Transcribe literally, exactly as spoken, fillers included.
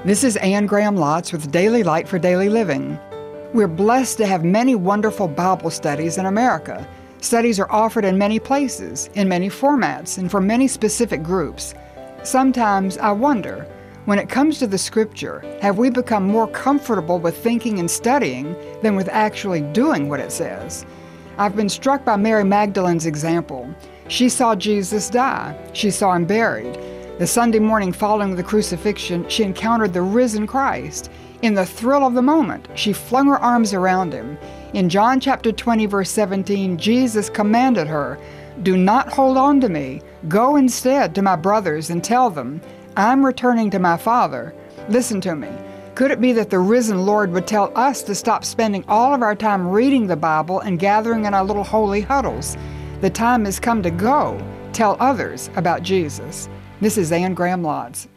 This is Anne Graham Lotz with Daily Light for Daily Living. We're blessed to have many wonderful Bible studies in America. Studies are offered in many places, in many formats, and for many specific groups. Sometimes I wonder, when it comes to the Scripture, have we become more comfortable with thinking and studying than with actually doing what it says? I've been struck by Mary Magdalene's example. She saw Jesus die. She saw him buried. The Sunday morning following the crucifixion, she encountered the risen Christ. In the thrill of the moment, she flung her arms around him. In John chapter twenty, verse seventeen, Jesus commanded her, "Do not hold on to me. Go instead to my brothers and tell them, I'm returning to my Father." Listen to me. Could it be that the risen Lord would tell us to stop spending all of our time reading the Bible and gathering in our little holy huddles? The time has come to go. Tell others about Jesus. This is Anne Graham Lotz.